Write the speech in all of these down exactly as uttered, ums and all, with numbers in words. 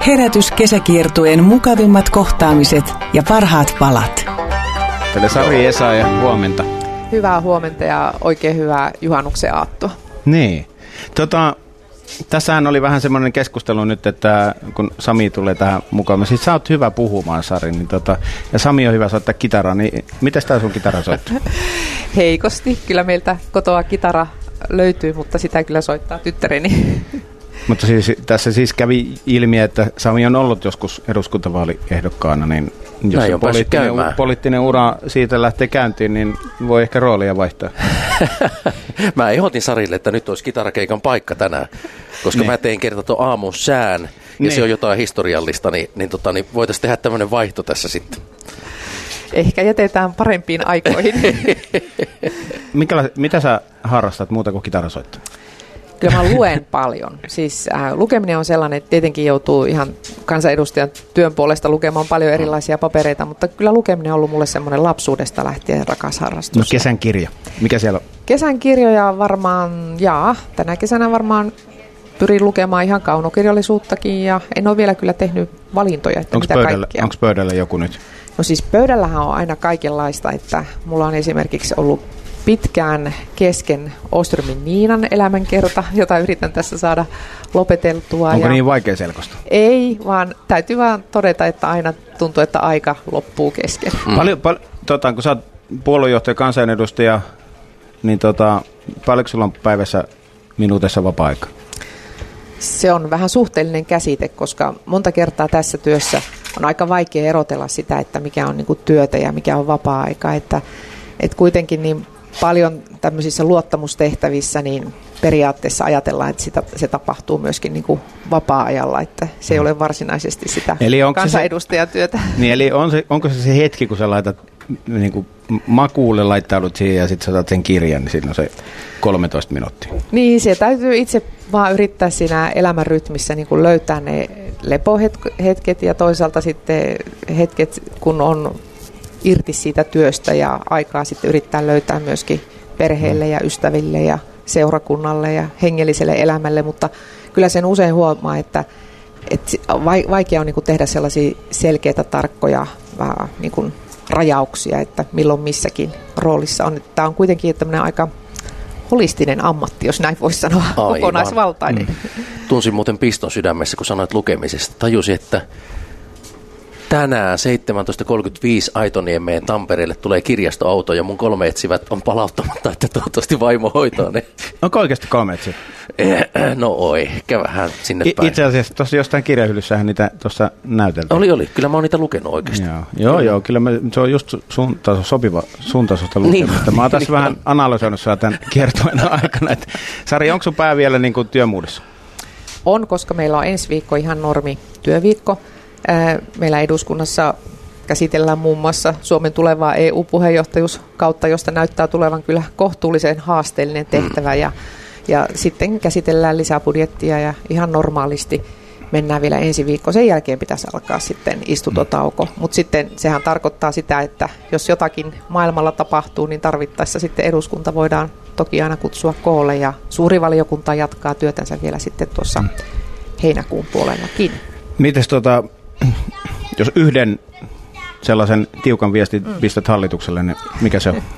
Herätys kesäkiertueen mukavimmat kohtaamiset ja parhaat palat. Teille Sari, Esa ja huomenta. Hyvää huomenta ja oikein hyvää juhannuksen aattoa. Niin. Tota, tässähän oli vähän semmoinen keskustelu nyt, että kun Sami tulee tähän mukaan. Siis sä oot hyvä puhumaan, Sari, niin tota, ja Sami on hyvä soittaa kitaraa, niin mitäs tää sun kitara soittaa? Heikosti. Kyllä meiltä kotoa kitara löytyy, mutta sitä kyllä soittaa tyttäreni. Mutta siis, tässä siis kävi ilmi, että Sami on ollut joskus eduskuntavaaliehdokkaana, niin jos se poliittinen, poliittinen ura siitä lähtee käyntiin, niin voi ehkä roolia vaihtaa. Mä ehdotin Sarille, että nyt olisi kitarakeikan paikka tänään, koska niin. Mä tein kerta tuon aamun sään, ja niin. Se on jotain historiallista, niin, niin, tota, niin voitaisiin tehdä tämmöinen vaihto tässä sitten. Ehkä jätetään parempiin aikoihin. Mikäla, mitä sä harrastat muuta kuin kitarasoittaa? Kyllä mä luen paljon. Siis äh, lukeminen on sellainen, että tietenkin joutuu ihan kansanedustajan työn puolesta lukemaan paljon erilaisia papereita, mutta kyllä lukeminen on ollut mulle semmoinen lapsuudesta lähtien rakas harrastus. No kesän kirja. Mikä siellä on? Kesän kirjoja varmaan, jaa, tänä kesänä varmaan pyrin lukemaan ihan kaunokirjallisuuttakin ja en ole vielä kyllä tehnyt valintoja, että onks mitä pöydällä, kaikkea. Onko pöydällä joku nyt? No siis pöydällähän on aina kaikenlaista, että mulla on esimerkiksi ollut pitkään kesken Oströmin Niinan elämänkerta, jota yritän tässä saada lopeteltua. Onko ja niin vaikea selkosta? Ei, vaan täytyy vaan todeta, että aina tuntuu, että aika loppuu kesken. Mm. Paljon, pal- tota, kun sä oot puoluejohtaja, kansanedustaja, niin tota, paljonko sulla on päivässä minuutissa vapaa-aika? Se on vähän suhteellinen käsite, koska monta kertaa tässä työssä on aika vaikea erotella sitä, että mikä on niinku työtä ja mikä on vapaa-aika. Että, et kuitenkin niin paljon tämmöisissä luottamustehtävissä niin periaatteessa ajatellaan, että sitä, se tapahtuu myöskin niin kuin vapaa-ajalla, että se ei ole varsinaisesti sitä kansanedustajatyötä. Se, niin eli on se, onko se se hetki, kun sä laitat niin kuin makuulle, laittaudut siihen ja sitten sä otat sen kirjan, niin siinä on se kolmetoista minuuttia. Niin, se täytyy itse vaan yrittää siinä elämän rytmissä niin kuin löytää ne lepohetket ja toisaalta sitten hetket, kun on irti siitä työstä ja aikaa sitten yrittää löytää myöskin perheelle ja ystäville ja seurakunnalle ja hengelliselle elämälle, mutta kyllä sen usein huomaa, että, että vaikea on niin kuin tehdä sellaisia selkeitä, tarkkoja vähän niin kuin rajauksia, että milloin missäkin roolissa on. Tämä on kuitenkin tämmöinen aika holistinen ammatti, jos näin voisi sanoa, aivan. Kokonaisvaltainen. Mm. Tunsin muuten piston sydämessä, kun sanoit lukemisesta. Tajusin, että tänään seitsemäntoista kolmekymmentäviisi Aitoniemeen Tampereelle tulee kirjastoauto ja mun kolme etsivät on palauttamatta, että toivottavasti vaimo hoitaa ne. Onko oikeasti kolme etsivät? No oi, ehkä vähän sinne päin. Itse asiassa tuossa jostain kirjahyllyssähän niitä tuossa näyteltiin. Oli, oli. Kyllä mä oon niitä lukenut oikeasti. Joo, joo, joo kyllä me, se on just sun taso, sopiva sun tasosta lukemista. Niin, mä oon tässä niin, vähän analysoinut sua tämän kiertueen aikana. Et, Sari, onko sun pää vielä niin kuin työmuudessa? On, koska meillä on ensi viikko ihan normi työviikko. Meillä eduskunnassa käsitellään muun muassa Suomen tulevaa E U-puheenjohtajuuskautta, josta näyttää tulevan kyllä kohtuullisen haasteellinen tehtävä. Ja, ja sitten käsitellään lisäbudjettia ja ihan normaalisti mennään vielä ensi viikko. Sen jälkeen pitäisi alkaa sitten istutotauko. Mutta sitten sehän tarkoittaa sitä, että jos jotakin maailmalla tapahtuu, niin tarvittaessa sitten eduskunta voidaan toki aina kutsua koolle. Ja suuri valiokunta jatkaa työtänsä vielä sitten tuossa heinäkuun puolellakin. Mites tota... Jos yhden sellaisen tiukan viestin mm. pistät hallitukselle, niin mikä se on?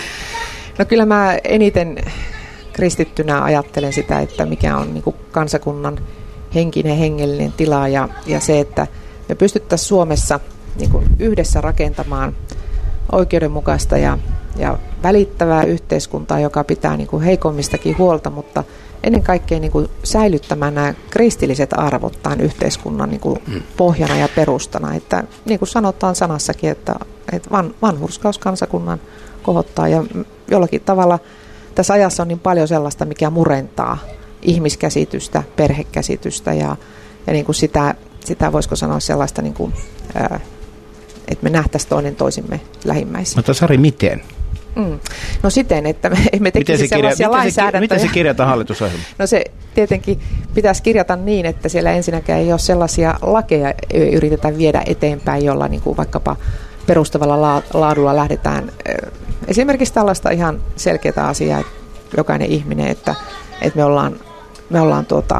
No kyllä mä eniten kristittynä ajattelen sitä, että mikä on niin kuin kansakunnan henkinen, hengellinen tila ja, ja se, että me pystyttäisiin Suomessa niin kuin yhdessä rakentamaan oikeudenmukaista ja, ja välittävää yhteiskuntaa, joka pitää niin kuin heikommistakin huolta, mutta ennen kaikkea niin kuin säilyttämään nämä kristilliset arvot tämän yhteiskunnan niin kuin pohjana ja perustana. Että, niin kuin sanotaan sanassakin, että, että van, vanhurskaus kansakunnan kohottaa. Ja jollakin tavalla tässä ajassa on niin paljon sellaista, mikä murentaa ihmiskäsitystä, perhekäsitystä ja, ja niin kuin sitä, sitä, voisiko sanoa sellaista, niin kuin, ää, että me nähtäisiin toinen toisimme lähimmäisiä. Mutta Sari, miten? Mm. No siten, että me emme tekisi sellaisia lainsäädäntöjä. Miten se kirjataan hallitusohjelmaan? No se tietenkin pitäisi kirjata niin, että siellä ensinnäkään ei ole sellaisia lakeja yritetä viedä eteenpäin, jolla niin kuin vaikkapa perustavalla laadulla lähdetään. Esimerkiksi tällaista ihan selkeää asiaa, että jokainen ihminen, että, että me ollaan, me ollaan tuota,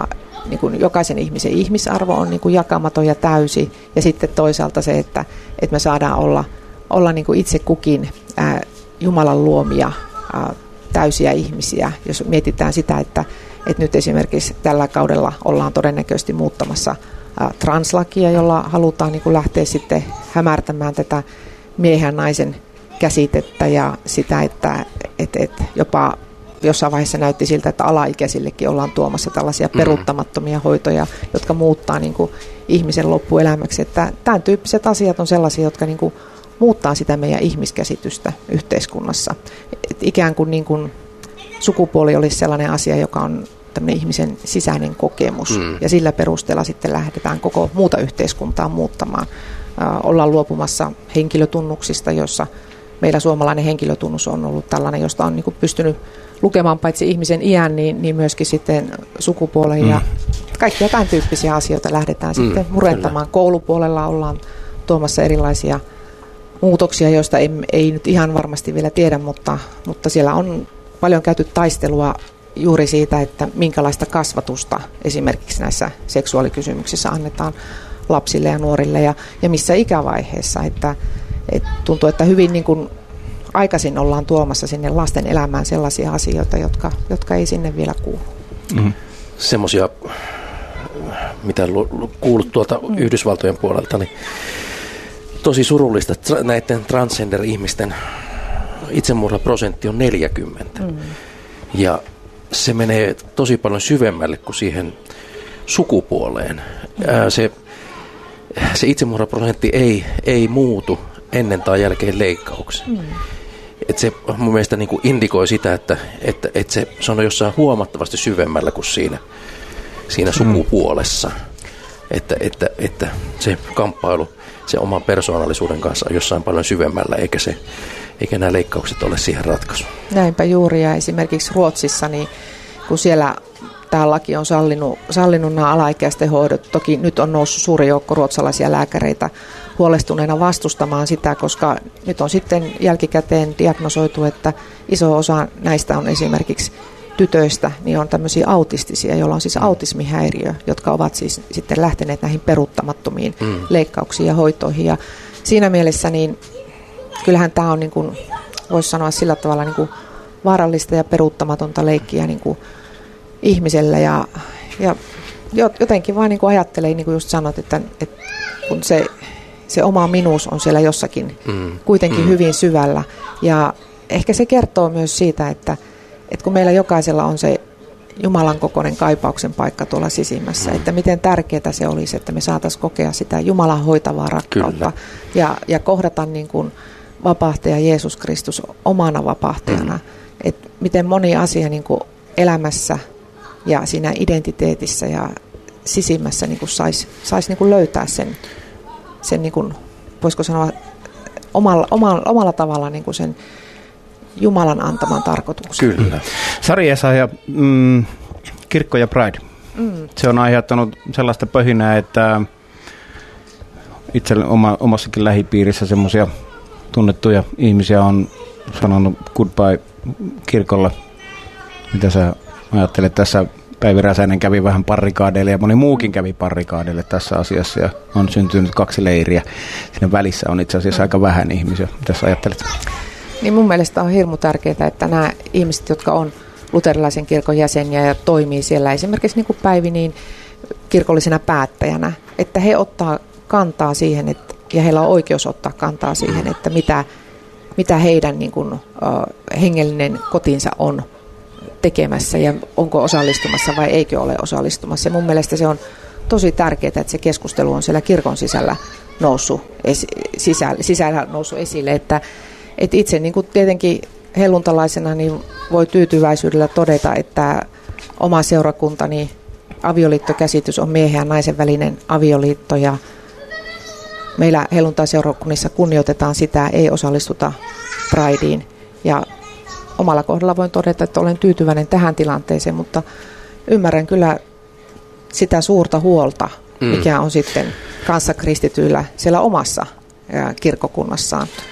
niin kuin jokaisen ihmisen ihmisarvo on niin kuin jakamaton ja täysi, ja sitten toisaalta se, että, että me saadaan olla, olla niin kuin itse kukin ää, Jumalan luomia ää, täysiä ihmisiä, jos mietitään sitä, että, että nyt esimerkiksi tällä kaudella ollaan todennäköisesti muuttamassa ää, translakia, jolla halutaan niin kuin lähteä sitten hämärtämään tätä miehen ja naisen käsitettä ja sitä, että et, et jopa jossain vaiheessa näytti siltä, että alaikäisillekin ollaan tuomassa tällaisia peruuttamattomia hoitoja, jotka muuttaa niin kuin ihmisen loppuelämäksi. Että tämän tyyppiset asiat on sellaisia, jotka niin kuin muuttaa sitä meidän ihmiskäsitystä yhteiskunnassa. Et ikään kuin, niin kuin sukupuoli olisi sellainen asia, joka on tämmöinen ihmisen sisäinen kokemus, mm. ja sillä perusteella sitten lähdetään koko muuta yhteiskuntaa muuttamaan. Äh, ollaan luopumassa henkilötunnuksista, jossa meillä suomalainen henkilötunnus on ollut tällainen, josta on niin kuin pystynyt lukemaan paitsi ihmisen iän, niin, niin myöskin sitten sukupuolen mm. ja kaikkia tämän tyyppisiä asioita lähdetään mm, sitten murentamaan. Kyllä. Koulupuolella ollaan tuomassa erilaisia muutoksia, joista ei, ei nyt ihan varmasti vielä tiedä, mutta, mutta siellä on paljon käyty taistelua juuri siitä, että minkälaista kasvatusta esimerkiksi näissä seksuaalikysymyksissä annetaan lapsille ja nuorille ja, ja missä ikävaiheessa, että et tuntuu, että hyvin niin kuin aikaisin ollaan tuomassa sinne lasten elämään sellaisia asioita, jotka, jotka ei sinne vielä kuulu. Mm. Semmoisia, mitä kuulut tuolta mm. Yhdysvaltojen puolelta, niin tosi surullista, että näiden transgender-ihmisten itsemurhaprosentti on neljäkymmentä. Mm. Ja se menee tosi paljon syvemmälle kuin siihen sukupuoleen. Mm. Ää, se, se itsemurhaprosentti ei, ei muutu ennen tai jälkeen leikkauksen. Mm. Et se mun mielestä niin kuin indikoi sitä, että, että, että se, se on jossain huomattavasti syvemmällä kuin siinä, siinä sukupuolessa. Mm. Että, että, että se kamppailu se oman persoonallisuuden kanssa on jossain paljon syvemmällä, eikä, se, eikä nämä leikkaukset ole siihen ratkaisu. Näinpä juuri, ja esimerkiksi Ruotsissa, niin kun siellä tämä laki on sallinut, sallinut nämä alaikäisten hoidot, toki nyt on noussut suuri joukko ruotsalaisia lääkäreitä huolestuneena vastustamaan sitä, koska nyt on sitten jälkikäteen diagnosoitu, että iso osa näistä on esimerkiksi tytöistä, niin on tämmöisiä autistisia, joilla on siis autismihäiriö, jotka ovat siis sitten lähteneet näihin peruuttamattomiin mm. leikkauksiin ja hoitoihin. Ja siinä mielessä niin kyllähän tämä on, niin kuin, voisi sanoa sillä tavalla, niin kuin vaarallista ja peruuttamatonta leikkiä niin kuin ihmiselle. Ja, ja jotenkin vaan niin kuin ajattelee, niin kuin just sanot, että, että kun se, se oma minuus on siellä jossakin mm. kuitenkin mm. hyvin syvällä. Ja ehkä se kertoo myös siitä, että että kun meillä jokaisella on se Jumalan kokoinen kaipauksen paikka tuolla sisimmässä, mm. että miten tärkeää se olisi, että me saataisiin kokea sitä Jumalan hoitavaa rakkautta ja, ja kohdata niin kuin vapahtaja Jeesus Kristus omana vapahtajana. Mm. Että miten moni asia niin kuin elämässä ja siinä identiteetissä ja sisimmässä niin kuin saisi sais niin kuin löytää sen, sen niin kuin, voisiko sanoa, omalla, omalla, omalla tavalla niin kuin sen Jumalan antaman tarkoituksen. Kyllä. Sari Essayah, mm, kirkko ja Pride. Mm. Se on aiheuttanut sellaista pöhinää, että itse oma, omassakin lähipiirissä semmoisia tunnettuja ihmisiä on sanonut goodbye kirkolle. Mitä sä ajattelet tässä? Päivi Räsänen kävi vähän parrikaadeille ja moni muukin kävi parrikaadeille tässä asiassa ja on syntynyt kaksi leiriä. Siinä välissä on itse asiassa aika vähän ihmisiä. Mitä sä ajattelet? Niin mun mielestä on hirmu tärkeää, että nämä ihmiset, jotka on luterilaisen kirkon jäseniä ja toimii siellä esimerkiksi niin kuin Päivi niin kirkollisena päättäjänä, että he ottaa kantaa siihen, että, ja heillä on oikeus ottaa kantaa siihen, että mitä, mitä heidän niin kuin, uh, hengellinen kotinsa on tekemässä ja onko osallistumassa vai eikö ole osallistumassa. Ja mun mielestä se on tosi tärkeää, että se keskustelu on siellä kirkon sisällä noussut, esi- sisällä, sisällä noussut esille, että Et itse niin kuin tietenkin helluntalaisena niin voi tyytyväisyydellä todeta, että oma seurakuntani avioliittokäsitys on miehen ja naisen välinen avioliitto ja meillä helluntaiseurakunnissa kunnioitetaan sitä, ei osallistuta Prideen ja omalla kohdalla voin todeta, että olen tyytyväinen tähän tilanteeseen, mutta ymmärrän kyllä sitä suurta huolta, mikä on sitten kanssakristityillä siellä omassa kirkkokunnassaan.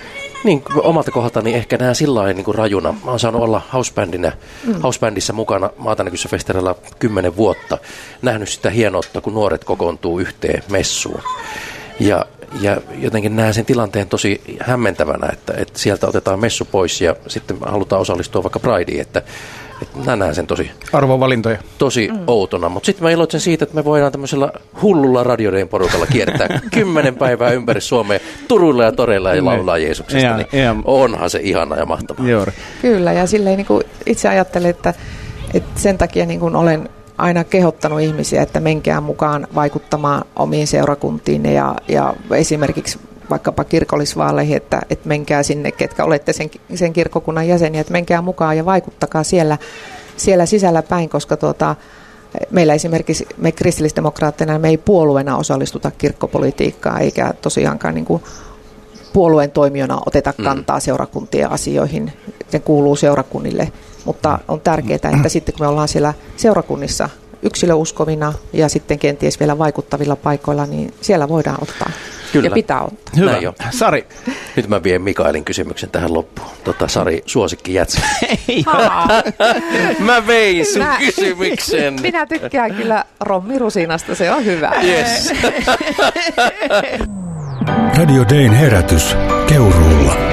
Niin, omalta kohdaltani ehkä näen sillä lailla niin kuin rajuna. Mä oon saanut olla housebandina, mm. housebandissa mukana Maatanäkyssä festareilla kymmenen vuotta. Nähnyt sitä hienoutta, kun nuoret kokoontuu yhteen messuun. Ja, ja jotenkin näen sen tilanteen tosi hämmentävänä, että, että sieltä otetaan messu pois ja sitten halutaan osallistua vaikka Prideen, että että mä näen sen tosi, arvovalintoja. tosi mm. outona, mutta sitten mä iloitsen siitä, että me voidaan tämmöisellä hullulla radioiden porukalla kiertää kymmenen päivää ympäri Suomea Turuilla ja toreilla ja laulaa Jeesuksesta, ja, niin ja, onhan se ihana ja mahtavaa. Juuri. Kyllä, ja silleen niin kuin itse ajattelen, että, että sen takia niin kuin olen aina kehottanut ihmisiä, että menkää mukaan vaikuttamaan omiin seurakuntiin ja, ja esimerkiksi vaikkapa kirkollisvaaleihin, että, että menkää sinne, ketkä olette sen, sen kirkkokunnan jäseniä, että menkää mukaan ja vaikuttakaa siellä, siellä sisällä päin, koska tuota, meillä esimerkiksi me kristillisdemokraatteina me ei puolueena osallistuta kirkkopolitiikkaan, eikä tosiaankaan niin kuin puolueen toimijana oteta kantaa seurakuntien asioihin, ne kuuluu seurakunnille, mutta on tärkeää, että sitten kun me ollaan siellä seurakunnissa yksilöuskovina ja sitten kenties vielä vaikuttavilla paikoilla, niin siellä voidaan ottaa. Kyllä. Ja pitää ottaa. Hyvä. Sari. Nyt mä vien Mikaelin kysymyksen tähän loppuun. Tota, Sari, suosikki jätsä. Mä vein sun mä, kysymyksen. Minä tykkään kyllä rommirusinasta, se on hyvä. Yes. Radio Dayn herätys Keuruulla.